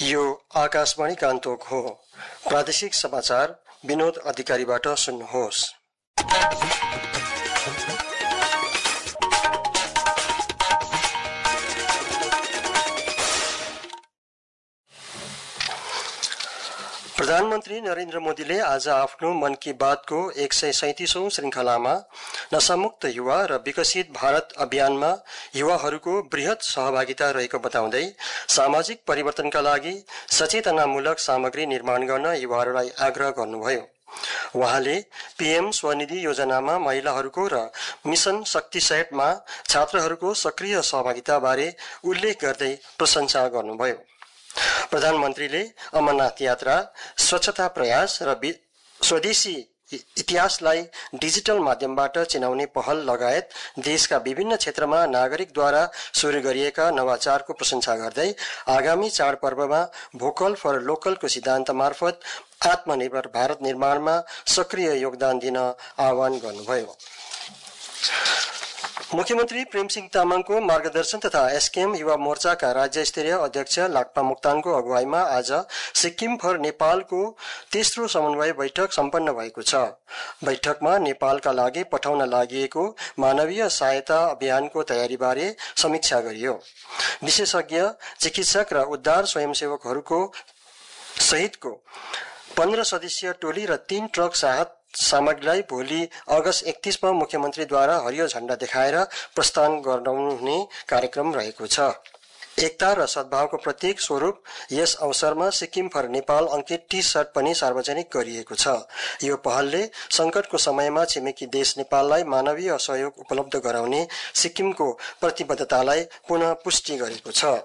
यो आकाशवाणी गान्तोक हो। प्रादेशिक समाचार विनोद अधिकारीबाट सुन्नुहोस्। प्रधानमन्त्री नरेन्द्र मोदीले आज आफ्नो मन की बातको 137औं श्रृंखलामा नशामुक्त युवा र विकसित भारत अभियानमा युवाहरूको बृहत सहभागिता रहेको बताउँदै सामाजिक परिवर्तनका लागि सचेतनामूलक सामग्री निर्माण गर्न युवाहरूलाई आग्रह गर्नुभयो। वहाँले पीएम स्वनिधि योजनामा महिलाहरूको र मिशन शक्ति सेटमा छात्रहरूको सक्रिय सहभागिता बारे उल्लेख गर्दै प्रशंसा गर्नुभयो। प्रधानमन्त्रीले अमरनाथ यात्रा, स्वच्छता प्रयास र स्वदेशी इतिहासलाई डिजिटल माध्यमबाट चिनाउने पहल लगायत देशका विभिन्न क्षेत्रमा नागरिकद्वारा सुरु गरिएका नवाचारको प्रशंसा गर्दै आगामी चाडपर्वमा भोकल फर लोकलको सिद्धान्त मार्फत आत्मनिर्भर भारत निर्माणमा सक्रिय योगदान दिन आह्वान गर्नुभयो। मुख्यमन्त्री प्रेमसिंह तामाङको मार्गदर्शन तथा एसकेएम युवा मोर्चाका राज्य स्तरीय अध्यक्ष लाक्पा मोक्तानको अगुवाईमा आज सिक्किम फर नेपालको तेस्रो समन्वय बैठक सम्पन्न भएको छ। बैठकमा नेपालका लागि पठाउन लागिएको मानवीय सहायता अभियानको तयारीबारे समीक्षा गरियो। विशेषज्ञ, चिकित्सक र उद्धार स्वयंसेवकहरूको सहितको 15 सदस्यीय टोली र 3 ट्रक सामग्रीलाई भोलि अगस्त 31 मा मुख्यमन्त्रीद्वारा हरियो झण्डा देखाएर प्रस्थान गराउने कार्यक्रम रहेको छ। एकता र सद्भावको प्रतीक स्वरूप यस अवसरमा सिक्किम फर नेपाल अंकित टी-शर्ट पनि सार्वजनिक गरिएको छ। यो पहलले संकटको समयमा छिमेकी देश नेपाललाई मानवीय सहयोग उपलब्ध गराउने सिक्किमको प्रतिबद्धतालाई पुनः पुष्टि गरेको छ।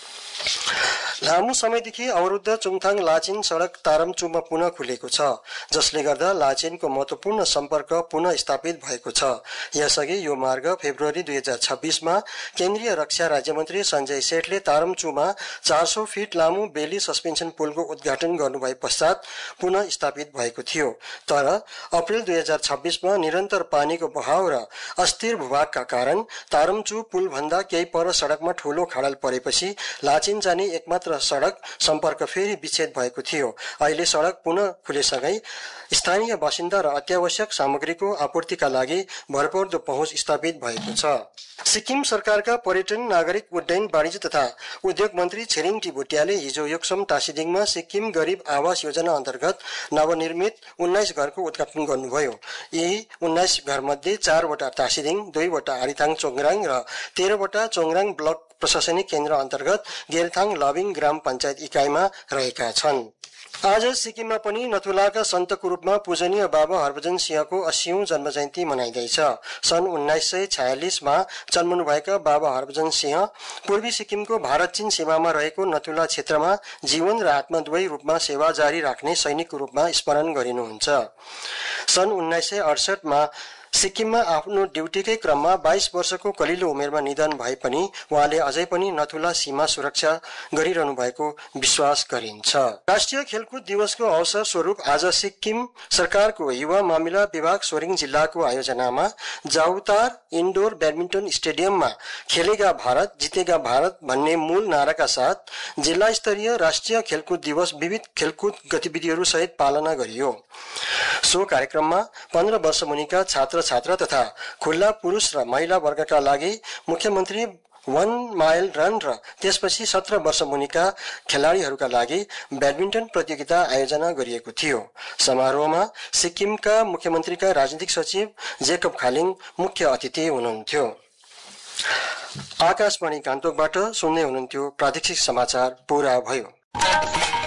लामो समयदेखि अवरुद्ध चुङथाङ लाचेन सड़क तारमचुमा पुनः खुलेको छ, जसले गर्दा लाचेनको महत्वपूर्ण सम्पर्क पुनः स्थापित भएको छ। यसअघि यो मार्ग फेब्रुअरी 2026 मा केन्द्रीय रक्षा राज्यमन्त्री सञ्जय सेठले तारमचुमा 400 फिट लामो बेली सस्पेन्सन पुलको उद्घाटन गर्नुभए पश्चात पुनः स्थापित भएको थियो। तर अप्रेल 2026 मा निरन्तर पानीको बहाव र अस्थिर भूभागका कारण तारमचु पुल भन्दा केही पर सड़कमा ठूलो खाडल परेपछि लाचेन जाने एकमात्र सड़क सम्पर्क फेरि विच्छेद भएको थियो। अहिले सड़क पुनः खुलेसँगै स्थानीय बासिन्दा र अत्यावश्यक सामग्रीको आपूर्तिका लागि भरपर्दो पहुँच स्थापित भएको छ। सिक्किम सरकारका पर्यटन, नागरिक उड्डयन, वाणिज्य तथा उद्योग मन्त्री छिरिङ टी भुटियाले हिजो योक्सम टासीडिङमा सिक्किम गरीब आवास योजना अन्तर्गत नवनिर्मित 19 घरको उद्घाटन गर्नुभयो। यी 19 घरमध्ये 4 वटा टासीडिङ, 2 वटा आरिथाङ चोङराङ र 13 वटा चोङराङ ब्लक प्रशासनिक केन्द्र अन्तर्गत गेलथाङ लबिङ ग्राम पञ्चायत इकाइमा रहेका छन्। आज सिक्किममा पनि नथुलाका सन्तको रूपमा पूजनीय बाबा हरभजन सिंहको 80औं जन्म जयन्ती मनाइँदैछ। सन् 1946 मा जन्मनुभएका बाबा हरभजन सिंह पूर्वी सिक्किमको भारत चीन सीमामा रहेको नथुला क्षेत्रमा जीवन र आत्मा दुवै रूपमा सेवा जारी राख्ने सैनिकको रूपमा स्मरण गरिनुहुन्छ। सन् 1968 मा सिक्किममा आफ्नो ड्युटीकै क्रममा 22 वर्षको कलिलो उमेरमा निधन भए पनि उहाँले अझै पनि नथुला सीमा सुरक्षा गरिरहनु भएको विश्वास गरिन्छ। राष्ट्रिय खेलकुद दिवसको अवसर स्वरूप आज सिक्किम सरकारको युवा मामिला विभाग सोरेङ जिल्लाको आयोजनामा जाउतार इन्डोर ब्याडमिन्टन स्टेडियममा खेलेगा भारत जितेगा भारत भन्ने मूल नाराका साथ जिल्ला स्तरीय राष्ट्रिय खेलकुद दिवस विविध खेलकुद गतिविधिहरू सहित पालना गरियो। सो कार्यक्रममा 15 वर्ष मुनिका छात्र तथा खुल्ला पुरुष र महिला वर्गका लागि मुख्यमन्त्री 1 माइल रन र त्यसपछि 17 वर्ष मुनिका खेलाडीहरूका लागि ब्याडमिन्टन प्रतियोगिता आयोजना गरिएको थियो। समारोहमा सिक्किमका मुख्यमन्त्रीका राजनीतिक सचिव जेकब खालिङ मुख्य अतिथि हुनुहुन्थ्यो। आकाशवाणी गान्तोकबाट सुन्दै हुनुहुन्थ्यो। प्रादेशिक समाचार पूरा भयो।